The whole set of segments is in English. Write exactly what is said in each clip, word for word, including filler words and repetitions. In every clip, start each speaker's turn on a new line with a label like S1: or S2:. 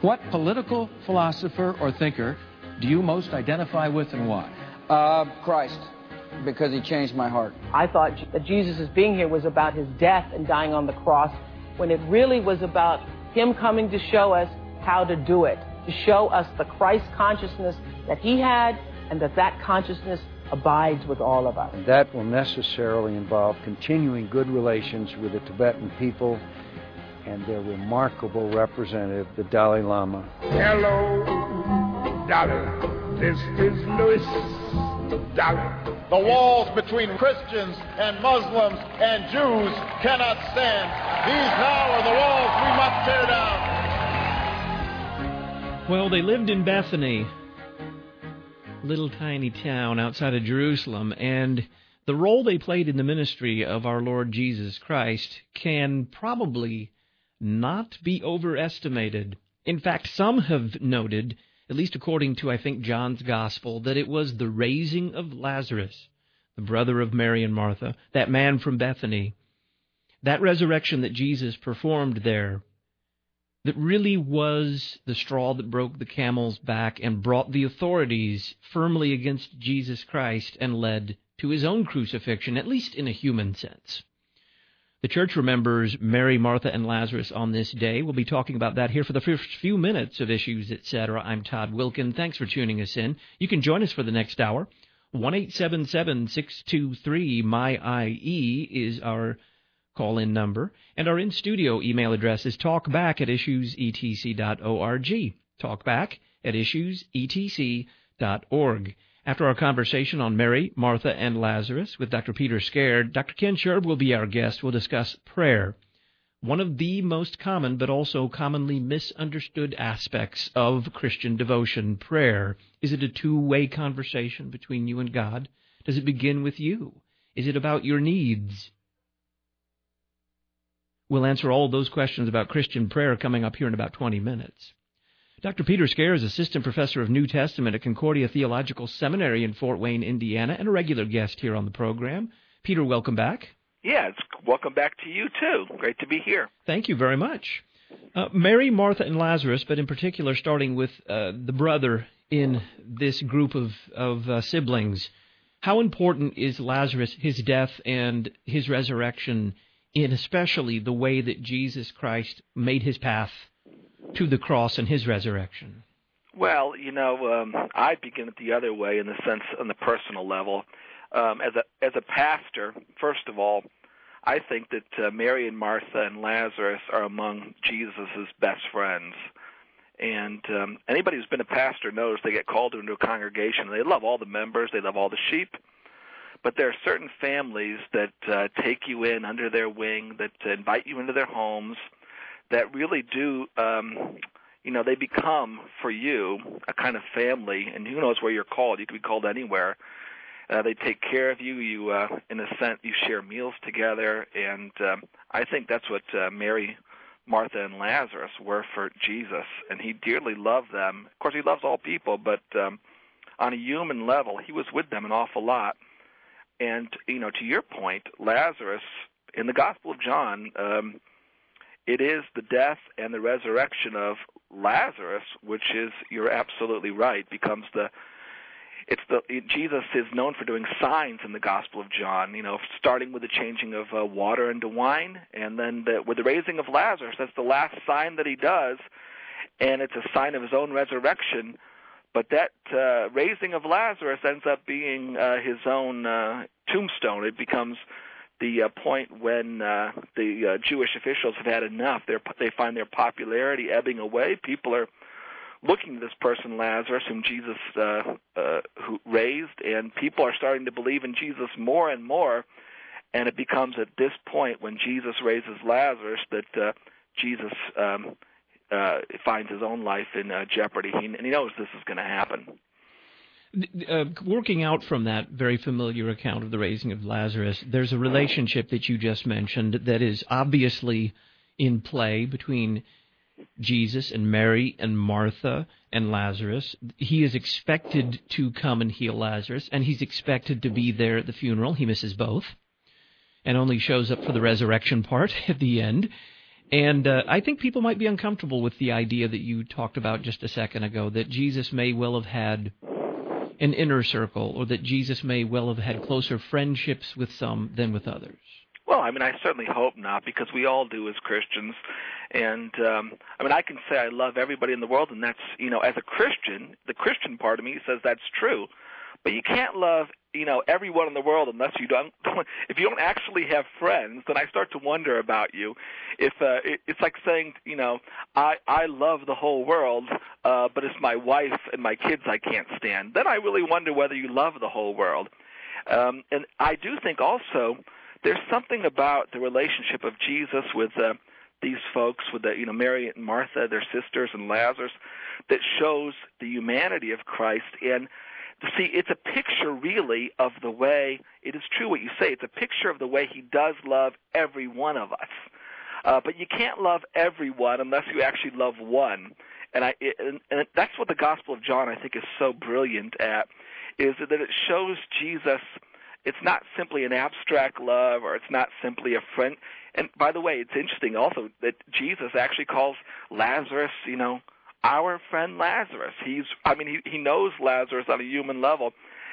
S1: What political philosopher or thinker do you most identify with and why?
S2: Uh, Christ, because he changed my heart.
S3: I thought that Jesus' being here was about his death and dying on the cross, when it really was about him coming to show us how to do it, to show us the Christ consciousness that he had, and that that consciousness abides with all of us.
S4: And that will necessarily involve continuing good relations with the Tibetan people and their remarkable representative, the Dalai Lama.
S5: Hello, Dalai. This is Louis Dalai.
S6: The walls between Christians and Muslims and Jews cannot stand. These now are the walls we must tear down.
S7: Well, they lived in Bethany, little tiny town outside of Jerusalem, and the role they played in the ministry of our Lord Jesus Christ can probably not be overestimated. In fact, some have noted, at least according to, I think, John's Gospel, that it was the raising of Lazarus, the brother of Mary and Martha, that man from Bethany, that resurrection that Jesus performed there, that really was the straw that broke the camel's back and brought the authorities firmly against Jesus Christ and led to his own crucifixion, at least in a human sense. The church remembers Mary, Martha, and Lazarus on this day. We'll be talking about that here for the first few minutes of Issues, et cetera. I'm Todd Wilkin. Thanks for tuning us in. You can join us for the next hour. one eight seven seven, six two three, M Y I E is our call-in number. And our in-studio email address is talkback at issues e t c dot org. Talkback at issues e t c dot org. After our conversation on Mary, Martha, and Lazarus with Doctor Peter Scared, Doctor Ken Sherb will be our guest. We'll discuss prayer, one of the most common but also commonly misunderstood aspects of Christian devotion. Prayer. Is it a two-way conversation between you and God? Does it begin with you? Is it about your needs? We'll answer all of those questions about Christian prayer coming up here in about twenty minutes. Doctor Peter Scared is Assistant Professor of New Testament at Concordia Theological Seminary in Fort Wayne, Indiana, and a regular guest here on the program. Peter, welcome back.
S8: Yeah, it's welcome back to you, too. Great to be here.
S7: Thank you very much. Uh, Mary, Martha, and Lazarus, but in particular starting with uh, the brother in this group of, of uh, siblings. How important is Lazarus, his death, and his resurrection, in especially the way that Jesus Christ made his path to the cross and his resurrection?
S8: Well, you know, um, I begin it the other way in the sense, on the personal level. Um, as a as a pastor, first of all, I think that uh, Mary and Martha and Lazarus are among Jesus' best friends. And um, anybody who's been a pastor knows they get called into a congregation. They love all the members. They love all the sheep. But there are certain families that uh, take you in under their wing, that uh, invite you into their homes, that really do, um, you know, they become, for you, a kind of family, and who knows where you're called. You could be called anywhere. Uh, they take care of you. You, uh, in a sense, you share meals together, and um, I think that's what uh, Mary, Martha, and Lazarus were for Jesus, and he dearly loved them. Of course, he loves all people, but um, on a human level, he was with them an awful lot. And, you know, to your point, Lazarus, in the Gospel of John, um, it is the death and the resurrection of Lazarus, which is, you're absolutely right, becomes the, it's the, Jesus is known for doing signs in the Gospel of John, you know, starting with the changing of uh, water into wine, and then the, with the raising of Lazarus, that's the last sign that he does, and it's a sign of his own resurrection. But that uh, raising of Lazarus ends up being uh, his own uh, tombstone. It becomes the uh, point when uh, the uh, Jewish officials have had enough. They're, they find their popularity ebbing away. People are looking to this person, Lazarus, whom Jesus uh, uh, who raised, and people are starting to believe in Jesus more and more. And it becomes at this point when Jesus raises Lazarus that uh, Jesus um, uh, finds his own life in uh, jeopardy, he, and he knows this is going to happen.
S7: Uh, working out from that very familiar account of the raising of Lazarus, there's a relationship that you just mentioned that is obviously in play between Jesus and Mary and Martha and Lazarus. He is expected to come and heal Lazarus, and he's expected to be there at the funeral. He misses both and only shows up for the resurrection part at the end. And uh, I think people might be uncomfortable with the idea that you talked about just a second ago, that Jesus may well have had an inner circle, or that Jesus may well have had closer friendships with some than with others.
S8: Well, I mean, I certainly hope not, because we all do as Christians. And, um, I mean, I can say I love everybody in the world, and that's, you know, as a Christian, the Christian part of me says that's true. But you can't love, you know, everyone in the world unless you don't, if you don't actually have friends, then I start to wonder about you. If uh, it, it's like saying, you know, I, I love the whole world, uh, but it's my wife and my kids I can't stand. Then I really wonder whether you love the whole world. Um, and I do think also there's something about the relationship of Jesus with uh, these folks, with the, you know, Mary and Martha, their sisters, and Lazarus, that shows the humanity of Christ. And to see, it's a picture really of the way, it is true what you say, it's a picture of the way he does love every one of us. Uh, but you can't love everyone unless you actually love one. And, I, it, and, and that's what the Gospel of John, I think, is so brilliant at, is that it shows Jesus. It's not simply an abstract love, or it's not simply a friend. And by the way, it's interesting also that Jesus actually calls Lazarus, you know, our friend Lazarus. He's, I mean, he, he knows Lazarus on a human level.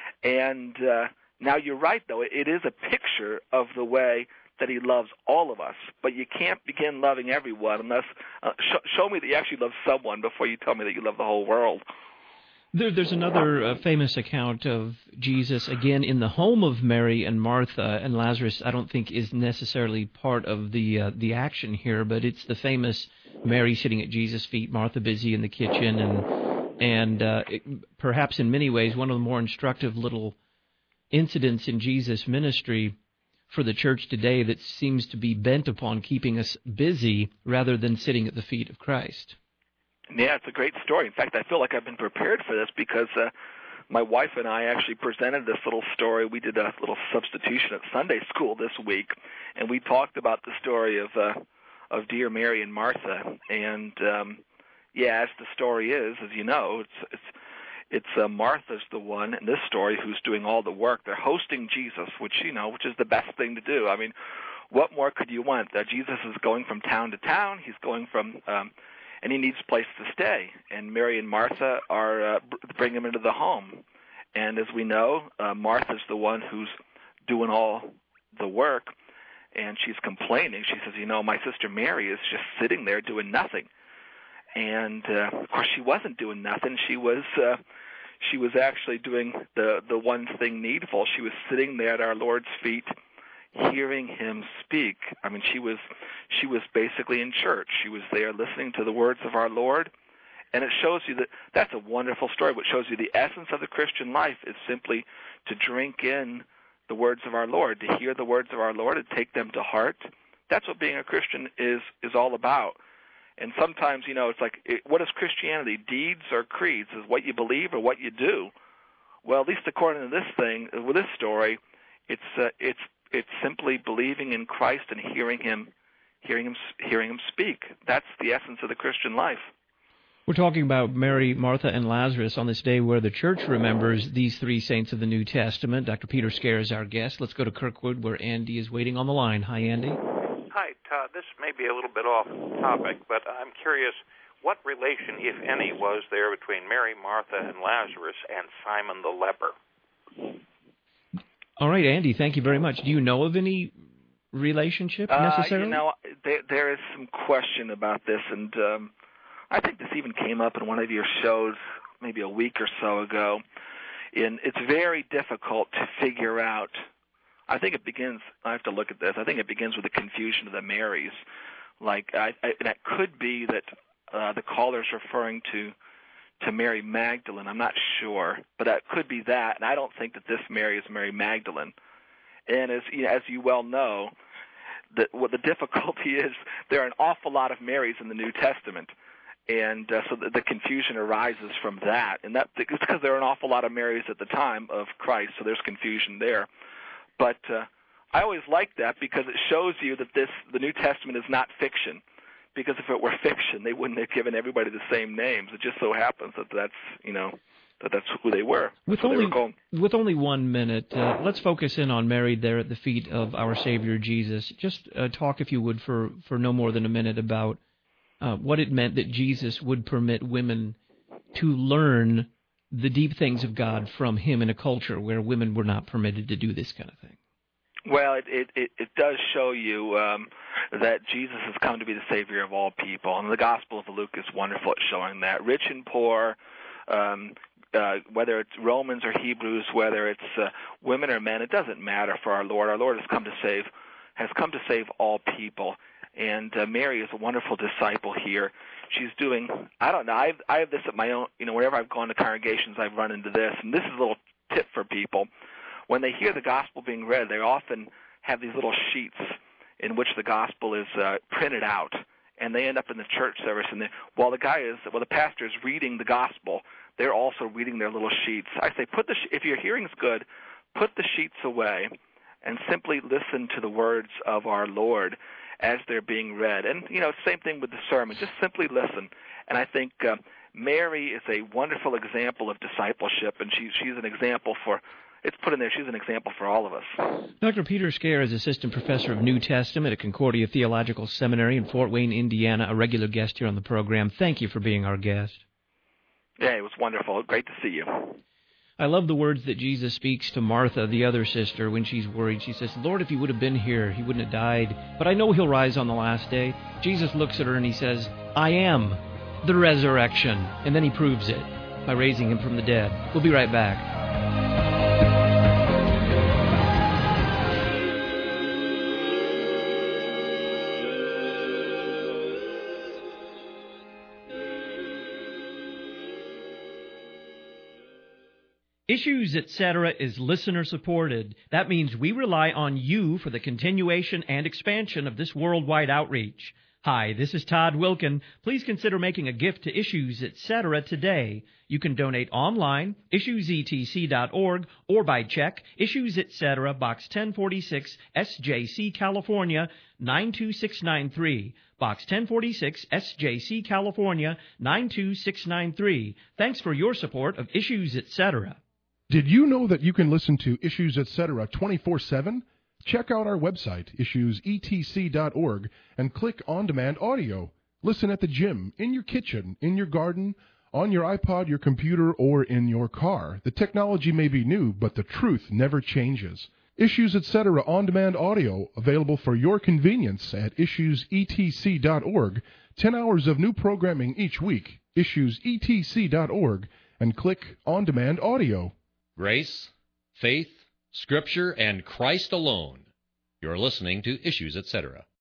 S8: And uh, now you're right, though. It, it is a picture of the way that he loves all of us. But you can't begin loving everyone unless, uh, sh- show me that you actually love someone before you tell me that you love the whole world.
S7: There, there's another uh, famous account of Jesus, again, in the home of Mary and Martha, and Lazarus, I don't think, is necessarily part of the uh, the action here, but it's the famous Mary sitting at Jesus' feet, Martha busy in the kitchen, and and uh, it, perhaps in many ways one of the more instructive little incidents in Jesus' ministry for the church today that seems to be bent upon keeping us busy rather than sitting at the feet of Christ.
S8: Yeah, it's a great story. In fact, I feel like I've been prepared for this because uh, my wife and I actually presented this little story. We did a little substitution at Sunday school this week, and we talked about the story of uh, of dear Mary and Martha. And um, yeah, as the story is, as you know, it's it's it's uh, Martha's the one in this story who's doing all the work. They're hosting Jesus, which you know, which is the best thing to do. I mean, what more could you want? Uh, Jesus is going from town to town. He's going from um, and he needs a place to stay. And Mary and Martha are uh, bring him into the home. And as we know, uh, Martha's the one who's doing all the work, and she's complaining. She says, you know, my sister Mary is just sitting there doing nothing. And, uh, of course, she wasn't doing nothing. She was uh, she was actually doing the, the one thing needful. She was sitting there at our Lord's feet, hearing him speak. I mean, she was she was basically in church. She was there listening to the words of our Lord, and it shows you that that's a wonderful story. What shows you the essence of the Christian life is simply to drink in the words of our Lord, to hear the words of our Lord and take them to heart. That's what being a Christian is is all about. And sometimes, you know, it's like, it, what is Christianity? Deeds or creeds? Is what you believe or what you do? Well, at least according to this thing, with this story, it's uh, it's It's simply believing in Christ and hearing him, hearing him, hearing him speak. That's the essence of the Christian life.
S7: We're talking about Mary, Martha, and Lazarus on this day where the church remembers these three saints of the New Testament. Doctor Peter Scare is our guest. Let's go to Kirkwood, where Andy is waiting on the line. Hi, Andy.
S9: Hi, Todd. This may be a little bit off topic, but I'm curious, what relation, if any, was there between Mary, Martha, and Lazarus and Simon the leper?
S7: All right, Andy, thank you very much. Do you know of any relationship necessarily?
S8: Uh, you know, there, there is some question about this, and um, I think this even came up in one of your shows maybe a week or so ago. And it's very difficult to figure out. I think it begins, I have to look at this, I think it begins with the confusion of the Marys. Like, I, I, and it could be that uh, the caller's referring to to Mary Magdalene. I'm not sure, but that could be that. And I don't think that this Mary is Mary Magdalene. And as you know, as you well know, that what the difficulty is, there are an awful lot of Marys in the New Testament, and uh, so the, the confusion arises from that. And that it's because there are an awful lot of Marys at the time of Christ, so there's confusion there. But uh, I always like that because it shows you that this the New Testament is not fiction. Because if it were fiction, they wouldn't have given everybody the same names. It just so happens that that's, you know, that that's who they were.
S7: With
S8: That's
S7: only,
S8: they were called.
S7: with only one minute, uh, let's focus in on Mary there at the feet of our Savior Jesus. Just uh, talk, if you would, for, for no more than a minute about uh, what it meant that Jesus would permit women to learn the deep things of God from him in a culture where women were not permitted to do this kind of thing.
S8: Well, it, it, it, it does show you um, that Jesus has come to be the Savior of all people. And the Gospel of Luke is wonderful at showing that. Rich and poor, um, uh, whether it's Romans or Hebrews, whether it's uh, women or men, it doesn't matter for our Lord. Our Lord has come to save, has come to save all people. And uh, Mary is a wonderful disciple here. She's doing, I don't know, I've, I have this at my own, you know, whenever I've gone to congregations, I've run into this. And this is a little tip for people. When they hear the gospel being read, they often have these little sheets in which the gospel is uh, printed out, and they end up in the church service. And they, while the guy is, while the pastor is reading the gospel, they're also reading their little sheets. I say, put the if your hearing's good, put the sheets away, and simply listen to the words of our Lord as they're being read. And you know, same thing with the sermon. Just simply listen. And I think uh, Mary is a wonderful example of discipleship, and she she's an example for. It's put in there, she's an example for all of us.
S7: Doctor Peter Scare is Assistant Professor of New Testament at Concordia Theological Seminary in Fort Wayne, Indiana, a regular guest here on the program. Thank you for being our guest.
S8: Yeah, it was wonderful. Great to see you.
S7: I love the words that Jesus speaks to Martha, the other sister, when she's worried. She says, Lord, if he would have been here, he wouldn't have died. But I know he'll rise on the last day. Jesus looks at her and he says, I am the resurrection. And then he proves it by raising him from the dead. We'll be right back. Issues, et cetera is listener-supported. That means we rely on you for the continuation and expansion of this worldwide outreach. Hi, this is Todd Wilkin. Please consider making a gift to Issues, et cetera today. You can donate online, issues e t c dot org, or by check, Issues, et cetera, Box ten forty-six, S J C, California, nine two six nine three. Box ten forty-six, S J C, California, nine two six nine three. Thanks for your support of Issues, et cetera.
S10: Did you know that you can listen to Issues, et cetera twenty-four seven? Check out our website, issues e t c dot org, and click On Demand Audio. Listen at the gym, in your kitchen, in your garden, on your iPod, your computer, or in your car. The technology may be new, but the truth never changes. Issues, et cetera On Demand Audio, available for your convenience at issues e t c dot org. Ten hours of new programming each week. issues e t c dot org, and click On Demand Audio.
S11: Grace, faith, Scripture, and Christ alone. You're listening to Issues, et cetera.